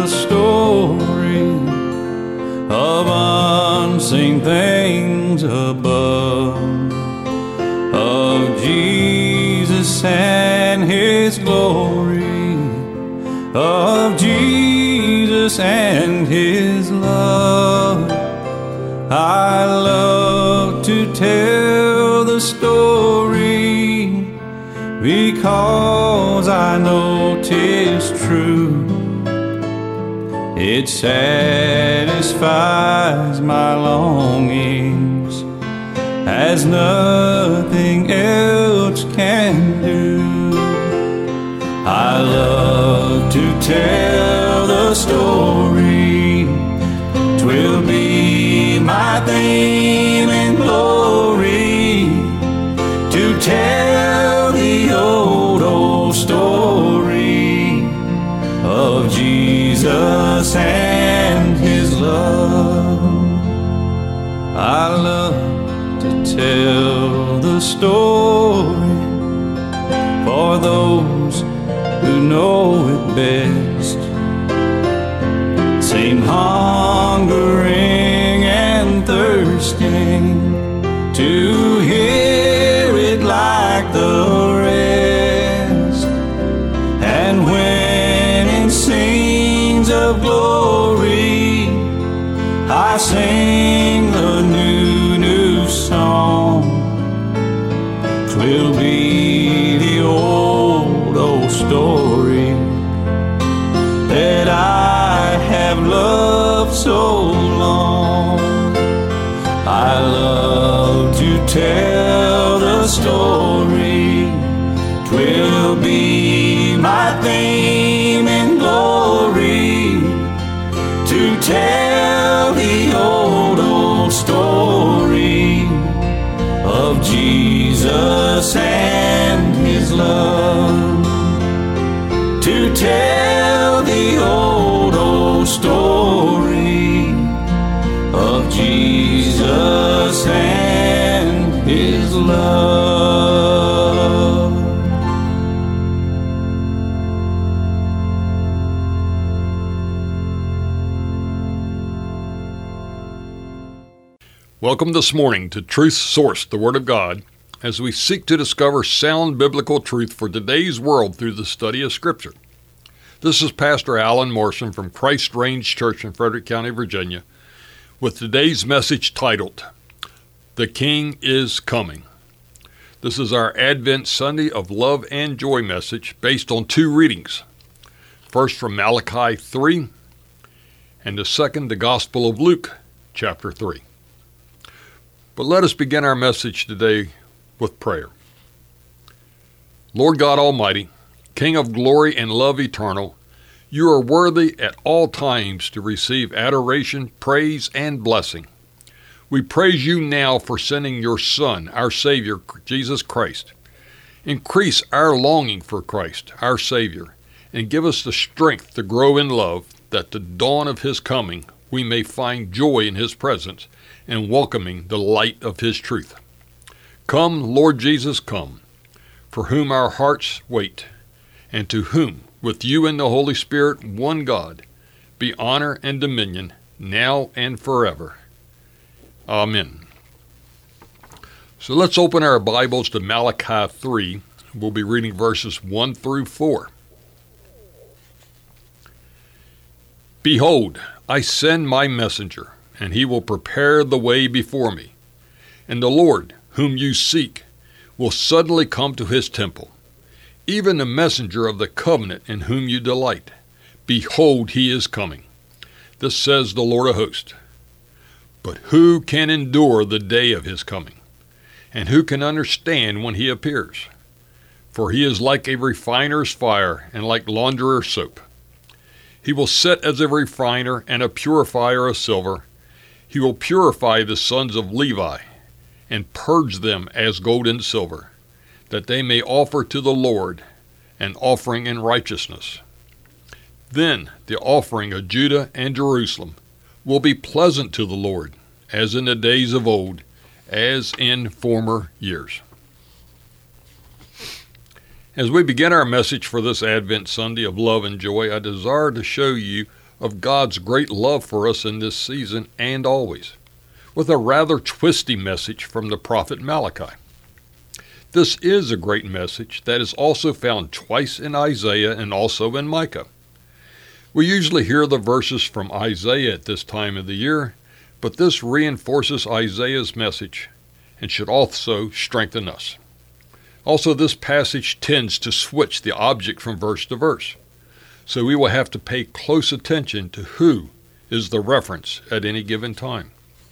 the story of unseen things above, of Jesus and His glory, of Jesus and His love. I love to tell the story because I know 'tis true. It satisfies my longings as nothing else can do. I love to tell the story. 'Twill be my theme and glory to tell the old story of Jesus and His love. I love to tell the story for those who know it best, seem hungering and thirsting to hear it like the rest. And when in scenes of glory I sing the new song, 'twill be the old story that I have loved so long. I love to tell the story. 'Twill be my theme and glory to tell the old story of Jesus and His love. To tell the old story of Jesus and His love. Welcome this morning to Truth Source, the Word of God, as we seek to discover sound biblical truth for today's world through the study of Scripture. This is Pastor Alan Morrison from Christ Range Church in Frederick County, Virginia, with today's message titled, The King is Coming. This is our Advent Sunday of Love and Joy message based on two readings. First from Malachi 3, and the second, the Gospel of Luke, chapter 3. But let us begin our message today with prayer. Lord God Almighty, King of glory and love eternal, you are worthy at all times to receive adoration, praise, and blessing. We praise you now for sending your Son, our Savior, Jesus Christ. Increase our longing for Christ, our Savior, and give us the strength to grow in love, that the dawn of His coming we may find joy in His presence and welcoming the light of His truth. Come, Lord Jesus, come, for whom our hearts wait, and to whom, with you and the Holy Spirit, one God, be honor and dominion, now and forever. Amen. So let's open our Bibles to Malachi 3. We'll be reading verses 1 through 4. Behold, I send my messenger, and he will prepare the way before me. And the Lord, whom you seek, will suddenly come to his temple. Even the messenger of the covenant in whom you delight. Behold, he is coming. This says the Lord of hosts. But who can endure the day of his coming? And who can understand when he appears? For he is like a refiner's fire and like launderer's soap. He will sit as a refiner and a purifier of silver. He will purify the sons of Levi and purge them as gold and silver, that they may offer to the Lord an offering in righteousness. Then the offering of Judah and Jerusalem will be pleasant to the Lord, as in the days of old, as in former years. As we begin our message for this Advent Sunday of love and joy, I desire to show you of God's great love for us in this season and always, with a rather twisty message from the prophet Malachi. This is a great message that is also found twice in Isaiah and also in Micah. We usually hear the verses from Isaiah at this time of the year, but this reinforces Isaiah's message and should also strengthen us. Also, this passage tends to switch the object from verse to verse, so we will have to pay close attention to who is the reference at any given time.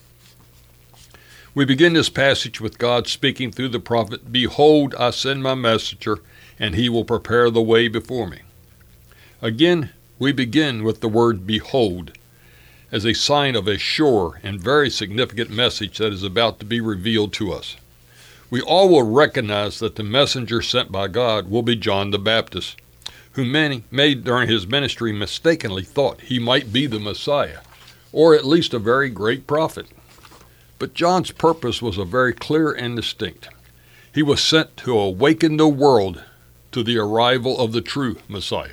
We begin this passage with God speaking through the prophet, "Behold, I send my messenger, and he will prepare the way before me." Again, we begin with the word "behold" as a sign of a sure and very significant message that is about to be revealed to us. We all will recognize that the messenger sent by God will be John the Baptist, who many may during his ministry mistakenly thought he might be the Messiah, or at least a very great prophet. But John's purpose was very clear and distinct. He was sent to awaken the world to the arrival of the true Messiah.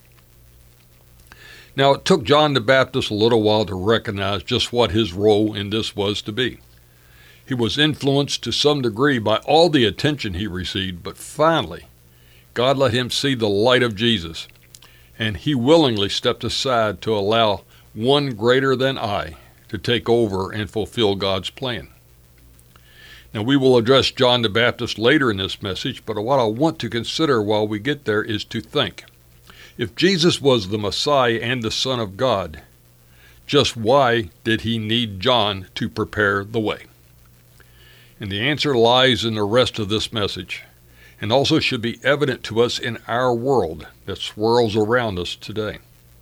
Now, it took John the Baptist a little while to recognize just what his role in this was to be. He was influenced to some degree by all the attention he received, but finally, God let him see the light of Jesus, and he willingly stepped aside to allow one greater than I to take over and fulfill God's plan. Now, we will address John the Baptist later in this message, but what I want to consider while we get there is to think, if Jesus was the Messiah and the Son of God, just why did he need John to prepare the way? And the answer lies in the rest of this message, and also should be evident to us in our world that swirls around us today.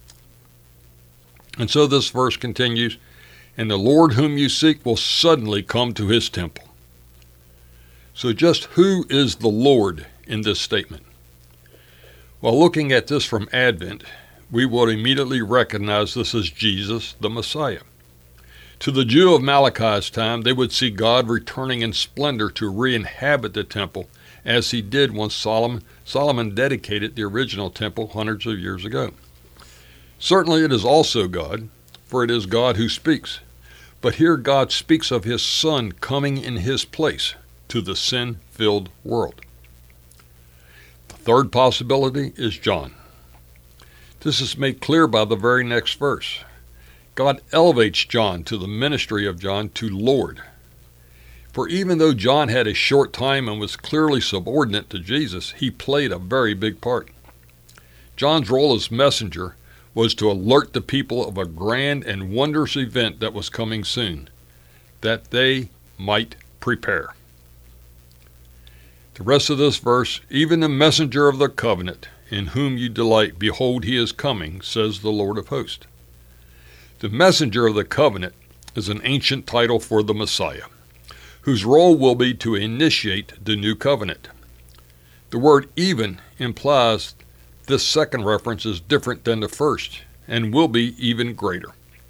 And so this verse continues, "And the Lord whom you seek will suddenly come to his temple." So just who is the Lord in this statement? While looking at this from Advent, we will immediately recognize this as Jesus, the Messiah. To the Jew of Malachi's time, they would see God returning in splendor to re-inhabit the temple, as he did when Solomon dedicated the original temple hundreds of years ago. Certainly it is also God, for it is God who speaks. But here God speaks of his Son coming in his place to the sin-filled world. The third possibility is John. This is made clear by the very next verse. God elevates John to the ministry of John to Lord. For even though John had a short time and was clearly subordinate to Jesus, he played a very big part. John's role as messenger was to alert the people of a grand and wondrous event that was coming soon, that they might prepare. The rest of this verse, "Even the messenger of the covenant, in whom you delight, behold, he is coming, says the Lord of hosts." The messenger of the covenant is an ancient title for the Messiah, whose role will be to initiate the new covenant. The word "even" implies this second reference is different than the first and will be even greater.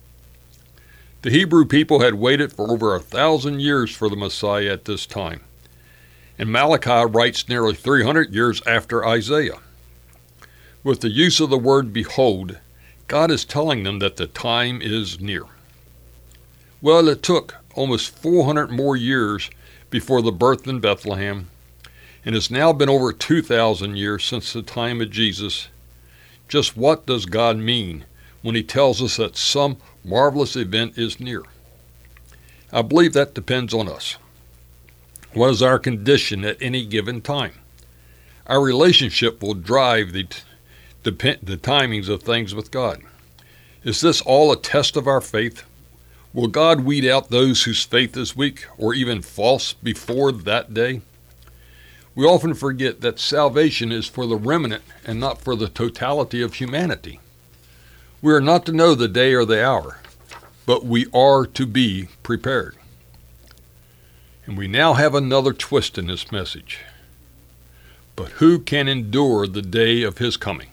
The Hebrew people had waited for over 1,000 years for the Messiah at this time, and Malachi writes nearly 300 years after Isaiah. With the use of the word "behold," God is telling them that the time is near. Well, it took almost 400 more years before the birth in Bethlehem, and it's now been over 2,000 years since the time of Jesus. Just what does God mean when he tells us that some marvelous event is near? I believe that depends on us. What is our condition at any given time? Our relationship will drive the timings of things with God. Is this all a test of our faith? Will God weed out those whose faith is weak or even false before that day? We often forget that salvation is for the remnant and not for the totality of humanity. We are not to know the day or the hour, but we are to be prepared. And we now have another twist in this message. But who can endure the day of his coming?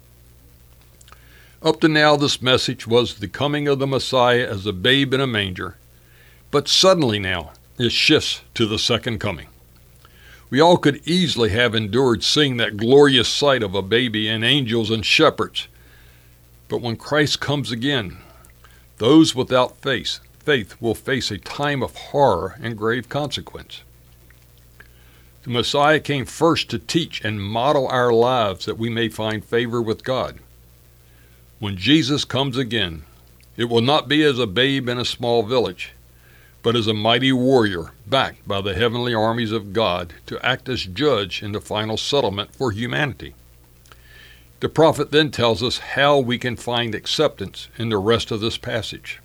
Up to now, this message was the coming of the Messiah as a babe in a manger, but suddenly now it shifts to the second coming. We all could easily have endured seeing that glorious sight of a baby and angels and shepherds, But when Christ comes again, those without faith will face a time of horror and grave consequence. The Messiah came first to teach and model our lives that we may find favor with God. When Jesus comes again, it will not be as a babe in a small village, but as a mighty warrior backed by the heavenly armies of God to act as judge in the final settlement for humanity. The prophet then tells us how we can find acceptance in the rest of this passage.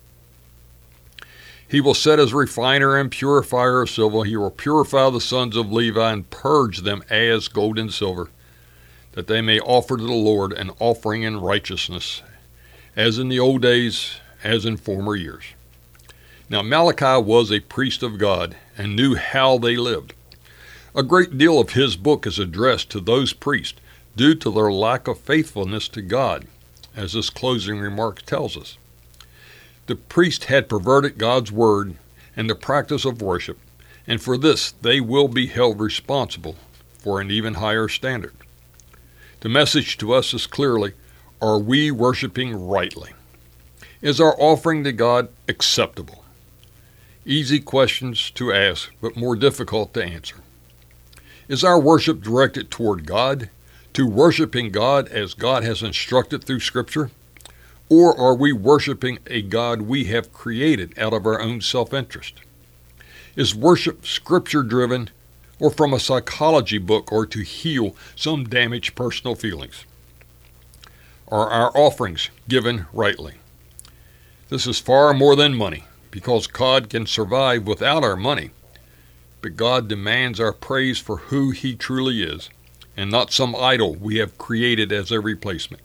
He will set as refiner and purifier of silver. He will purify the sons of Levi and purge them as gold and silver, that they may offer to the Lord an offering in righteousness, as in the old days, as in former years. Now Malachi was a priest of God and knew how they lived. A great deal of his book is addressed to those priests due to their lack of faithfulness to God, as this closing remark tells us. The priest had perverted God's word and the practice of worship, and for this they will be held responsible for an even higher standard. The message to us is clearly, are we worshiping rightly? Is our offering to God acceptable? Easy questions to ask, but more difficult to answer. Is our worship directed toward God, to worshiping God as God has instructed through Scripture? Or are we worshiping a God we have created out of our own self-interest? Is worship Scripture-driven or from a psychology book or to heal some damaged personal feelings? Are our offerings given rightly? This is far more than money, because God can survive without our money, but God demands our praise for who He truly is, and not some idol we have created as a replacement.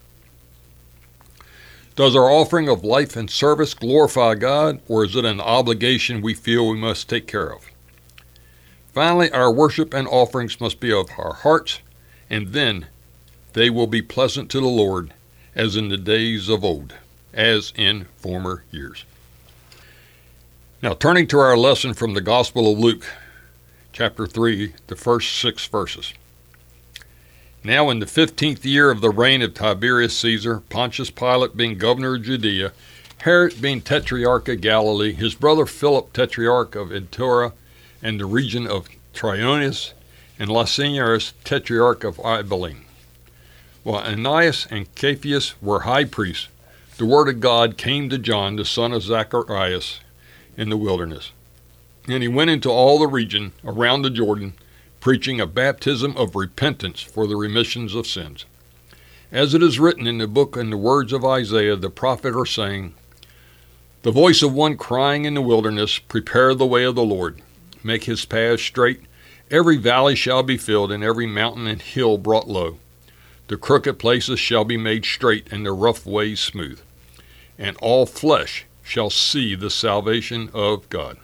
Does our offering of life and service glorify God, or is it an obligation we feel we must take care of? Finally, our worship and offerings must be of our hearts, and then they will be pleasant to the Lord, as in the days of old, as in former years. Now, turning to our lesson from the Gospel of Luke, chapter 3, the first 6 verses. Now in the 15th year of the reign of Tiberius Caesar, Pontius Pilate being governor of Judea, Herod being tetrarch of Galilee, his brother Philip tetrarch of Iturea and the region of Traianus, and Lysanias tetrarch of Abilene. While Ananias and Caiaphas were high priests, the word of God came to John, the son of Zacharias, in the wilderness. And he went into all the region around the Jordan, preaching a baptism of repentance for the remissions of sins. As it is written in the book and the words of Isaiah the prophet are saying, the voice of one crying in the wilderness, prepare the way of the Lord, make his paths straight. Every valley shall be filled, and every mountain and hill brought low. The crooked places shall be made straight, and the rough ways smooth. And all flesh shall see the salvation of God.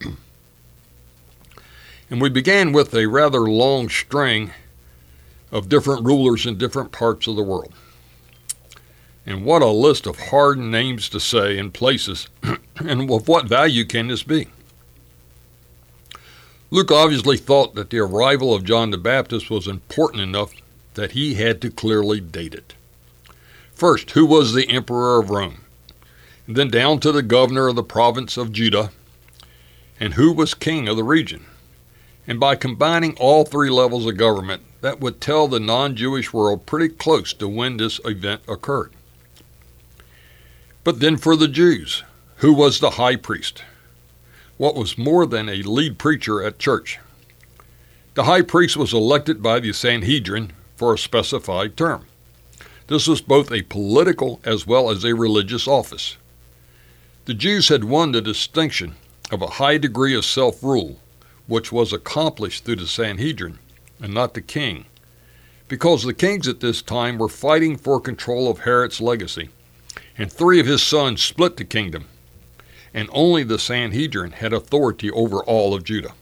And we began with a rather long string of different rulers in different parts of the world. And what a list of hard names to say and places, and of what value can this be? Luke obviously thought that the arrival of John the Baptist was important enough that he had to clearly date it. First, who was the emperor of Rome? And then down to the governor of the province of Judah, and who was king of the region. And by combining all three levels of government, that would tell the non-Jewish world pretty close to when this event occurred. But then for the Jews, who was the high priest? What was more than a lead preacher at church? The high priest was elected by the Sanhedrin for a specified term. This was both a political as well as a religious office. The Jews had won the distinction of a high degree of self-rule, which was accomplished through the Sanhedrin and not the king, because the kings at this time were fighting for control of Herod's legacy, and 3 of his sons split the kingdom, and only the Sanhedrin had authority over all of Judah.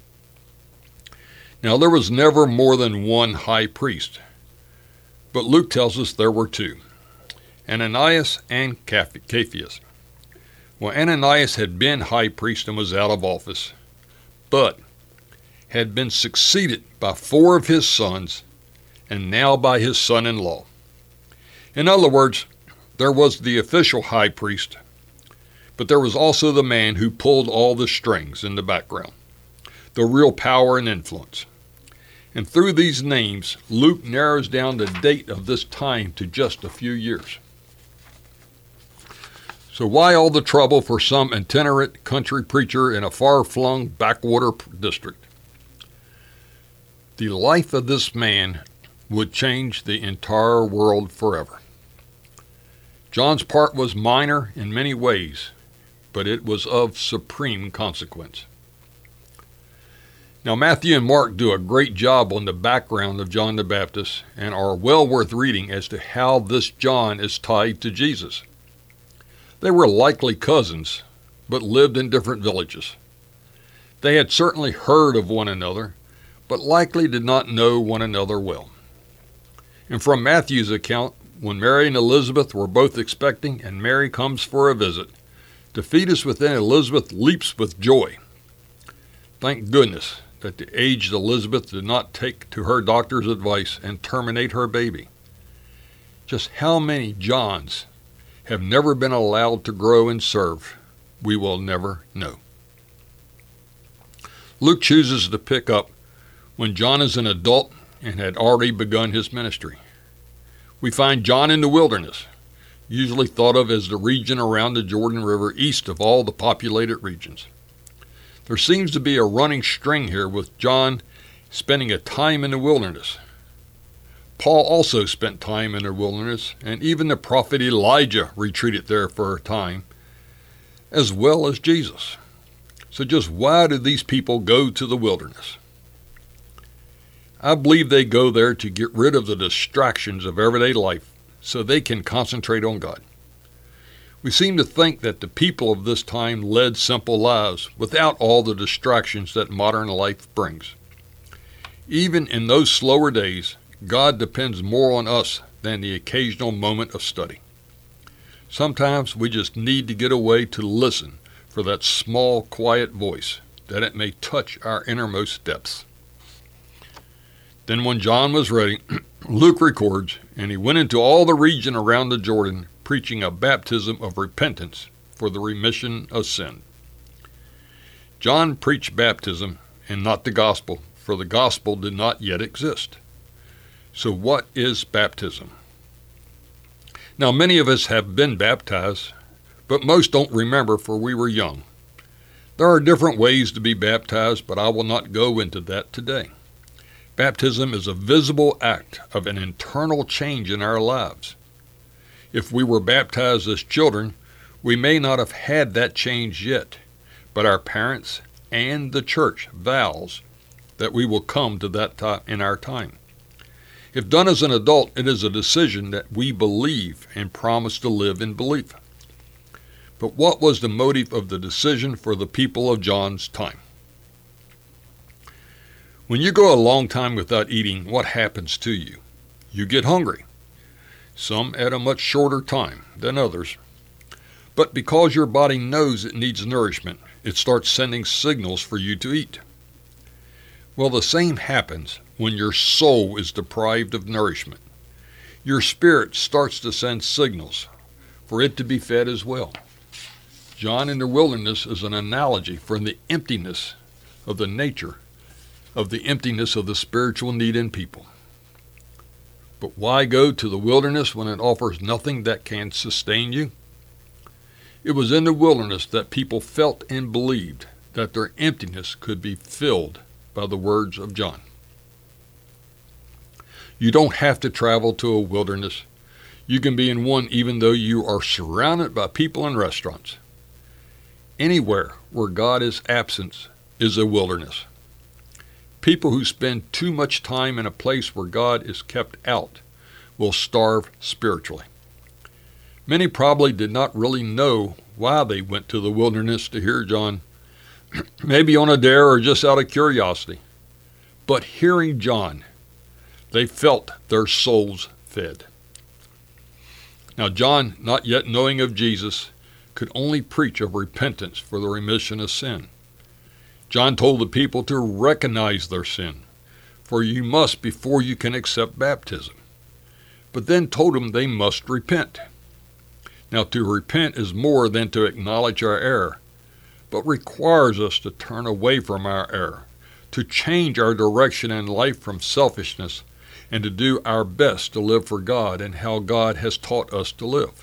Now there was never more than one high priest, but Luke tells us there were 2, Ananias and Caiaphas. Well, Ananias had been high priest and was out of office, but had been succeeded by 4 of his sons and now by his son-in-law. In other words, There was the official high priest, but there was also the man who pulled all the strings in the background, the real power and influence. And through these names, Luke narrows down the date of this time to just a few years. So why all the trouble for some itinerant country preacher in a far-flung backwater district? The life of this man would change the entire world forever. John's part was minor in many ways, but it was of supreme consequence. Now, Matthew and Mark do a great job on the background of John the Baptist and are well worth reading as to how this John is tied to Jesus. They were likely cousins, but lived in different villages. They had certainly heard of one another, but likely did not know one another well. And from Matthew's account, when Mary and Elizabeth were both expecting and Mary comes for a visit, the fetus within Elizabeth leaps with joy. Thank goodness that the aged Elizabeth did not take to her doctor's advice and terminate her baby. Just how many Johns have never been allowed to grow and serve, we will never know. Luke chooses to pick up when John is an adult and had already begun his ministry. We find John in the wilderness, usually thought of as the region around the Jordan River east of all the populated regions. There seems to be a running string here with John spending a time in the wilderness. Paul also spent time in the wilderness, and even the prophet Elijah retreated there for a time, as well as Jesus. So just why do these people go to the wilderness? I believe they go there to get rid of the distractions of everyday life so they can concentrate on God. We seem to think that the people of this time led simple lives without all the distractions that modern life brings. Even in those slower days, God depends more on us than the occasional moment of study. Sometimes we just need to get away to listen for that small, quiet voice, that it may touch our innermost depths. Then when John was ready, Luke records, and he went into all the region around the Jordan, preaching a baptism of repentance for the remission of sin. John preached baptism and not the gospel, for the gospel did not yet exist. So what is baptism? Now, many of us have been baptized, but most don't remember, for we were young. There are different ways to be baptized, but I will not go into that today. Baptism is a visible act of an internal change in our lives. If we were baptized as children, we may not have had that change yet, but our parents and the church vows that we will come to that time in our time. If done as an adult, it is a decision that we believe and promise to live in belief. But what was the motive of the decision for the people of John's time? When you go a long time without eating, what happens to you? You get hungry. Some at a much shorter time than others. But because your body knows it needs nourishment, it starts sending signals for you to eat. Well, the same happens when your soul is deprived of nourishment. Your spirit starts to send signals for it to be fed as well. John in the wilderness is an analogy for the emptiness of the nature of the emptiness of the spiritual need in people. But why go to the wilderness when it offers nothing that can sustain you? It was in the wilderness that people felt and believed that their emptiness could be filled by the words of John. You don't have to travel to a wilderness. You can be in one even though you are surrounded by people and restaurants. Anywhere where God is absent is a wilderness. People who spend too much time in a place where God is kept out will starve spiritually. Many probably did not really know why they went to the wilderness to hear John, maybe on a dare or just out of curiosity. But hearing John, they felt their souls fed. Now John, not yet knowing of Jesus, could only preach of repentance for the remission of sin. John told the people to recognize their sin, for you must before you can accept baptism. But then told them they must repent. Now, to repent is more than to acknowledge our error, but requires us to turn away from our error, to change our direction in life from selfishness, and to do our best to live for God and how God has taught us to live.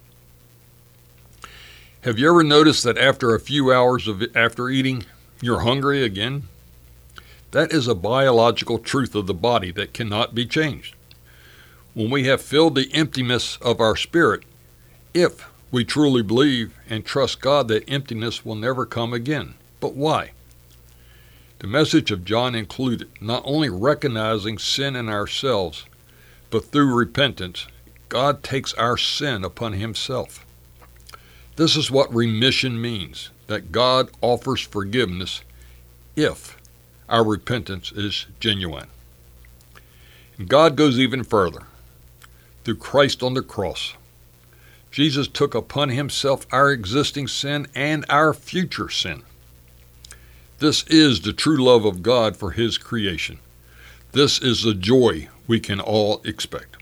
Have you ever noticed that after a few hours after eating, you're hungry again? That is a biological truth of the body that cannot be changed. When we have filled the emptiness of our spirit, if we truly believe and trust God, that emptiness will never come again. But why? The message of John included not only recognizing sin in ourselves, but through repentance, God takes our sin upon himself. This is what remission means, that God offers forgiveness if our repentance is genuine. And God goes even further. Through Christ on the cross, Jesus took upon himself our existing sin and our future sin. This is the true love of God for his creation. This is the joy we can all expect.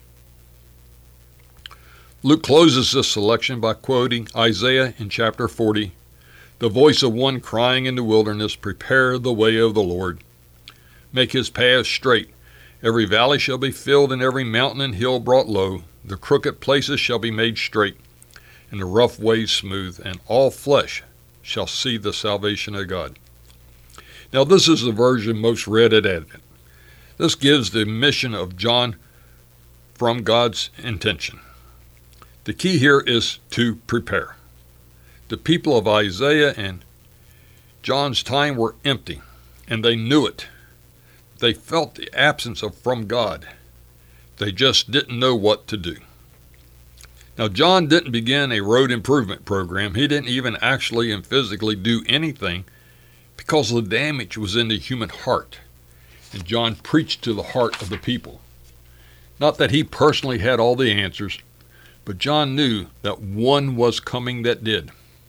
Luke closes this selection by quoting Isaiah in chapter 40, "The voice of one crying in the wilderness, prepare the way of the Lord. Make his paths straight. Every valley shall be filled, and every mountain and hill brought low. The crooked places shall be made straight, and the rough ways smooth, and all flesh shall see the salvation of God." Now, this is the version most read at Advent. This gives the mission of John from God's intention. The key here is to prepare. The people of Isaiah and John's time were empty, and they knew it. They felt the absence from God. They just didn't know what to do. Now, John didn't begin a road improvement program. He didn't even actually and physically do anything because the damage was in the human heart. And John preached to the heart of the people. Not that he personally had all the answers, but John knew that one was coming that did.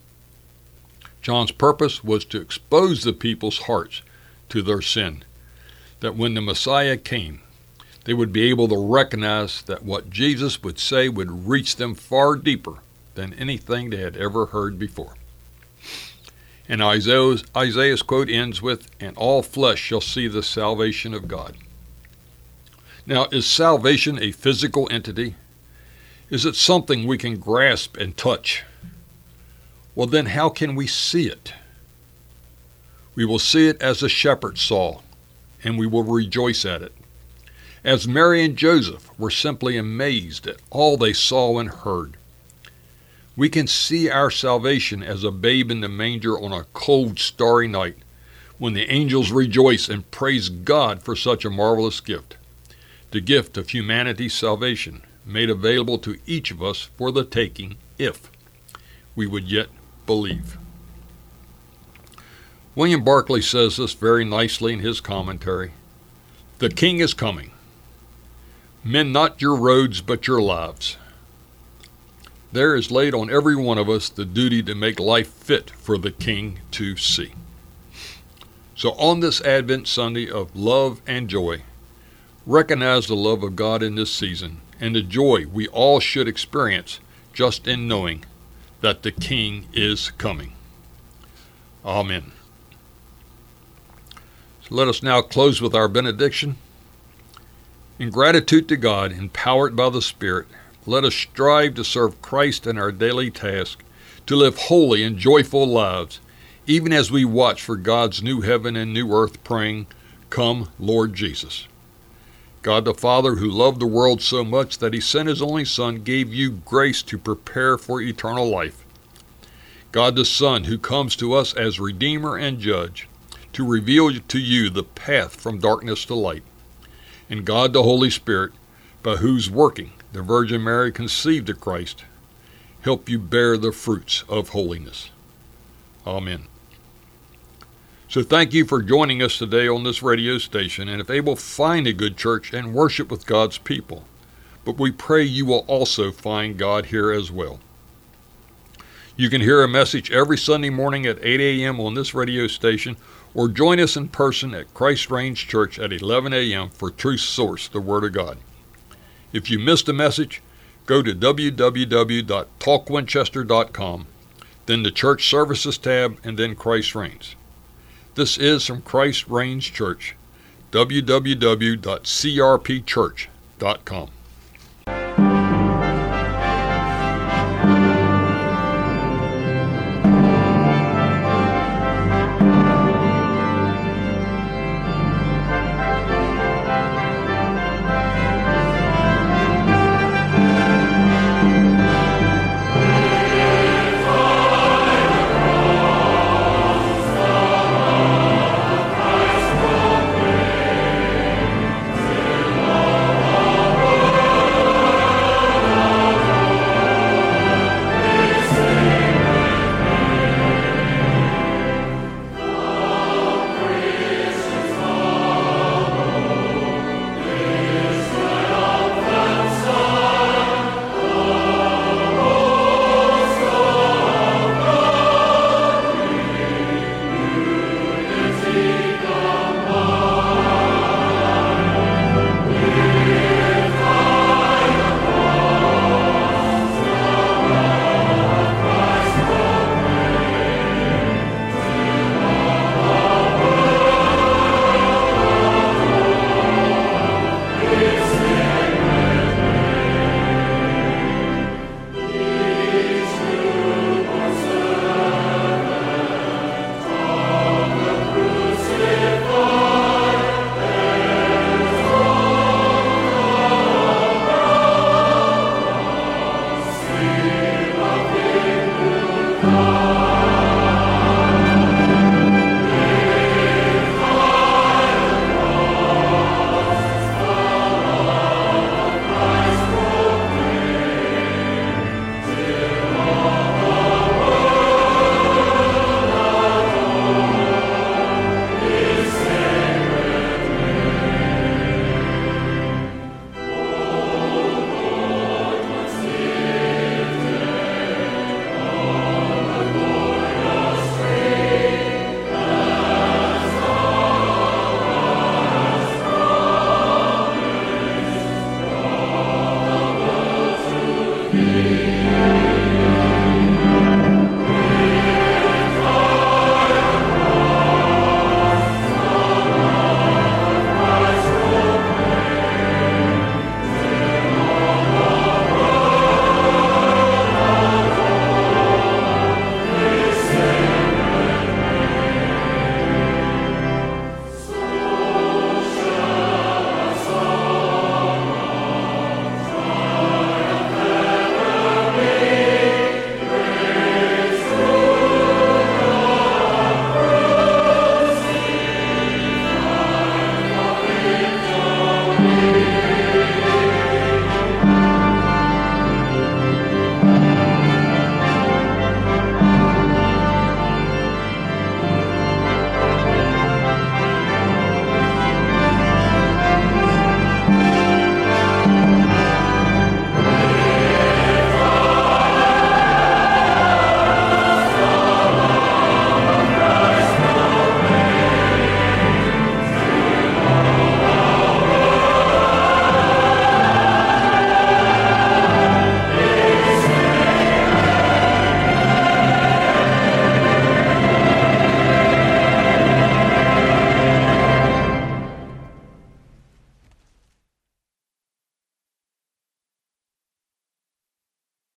John's purpose was to expose the people's hearts to their sin, that when the Messiah came, they would be able to recognize that what Jesus would say would reach them far deeper than anything they had ever heard before. And Isaiah's quote ends with, "And all flesh shall see the salvation of God." Now, is salvation a physical entity? Is it something we can grasp and touch? Well, then how can we see it? We will see it as the shepherds saw, and we will rejoice at it. As Mary and Joseph were simply amazed at all they saw and heard. We can see our salvation as a babe in the manger on a cold, starry night, when the angels rejoice and praise God for such a marvelous gift, the gift of humanity's salvation, made available to each of us for the taking if we would yet believe. William Barclay says this very nicely in his commentary. "The King is coming. Mend not your roads, but your lives. There is laid on every one of us the duty to make life fit for the King to see." So on this Advent Sunday of love and joy, recognize the love of God in this season and the joy we all should experience just in knowing that the King is coming. Amen. So let us now close with our benediction. In gratitude to God, empowered by the Spirit, let us strive to serve Christ in our daily task, to live holy and joyful lives, even as we watch for God's new heaven and new earth, praying, "Come, Lord Jesus." God the Father, who loved the world so much that he sent his only Son, gave you grace to prepare for eternal life. God the Son, who comes to us as Redeemer and Judge, to reveal to you the path from darkness to light. And God the Holy Spirit, by whose working the Virgin Mary conceived of Christ, help you bear the fruits of holiness. Amen. So thank you for joining us today on this radio station, and if able, find a good church and worship with God's people. But we pray you will also find God here as well. You can hear a message every Sunday morning at 8 a.m. on this radio station, or join us in person at Christ Range Church at 11 a.m. for Truth Source, the Word of God. If you missed a message, go to www.talkwinchester.com, then the Church Services tab, and then Christ Reigns. This is from Christ Reigns Church, www.crpchurch.com.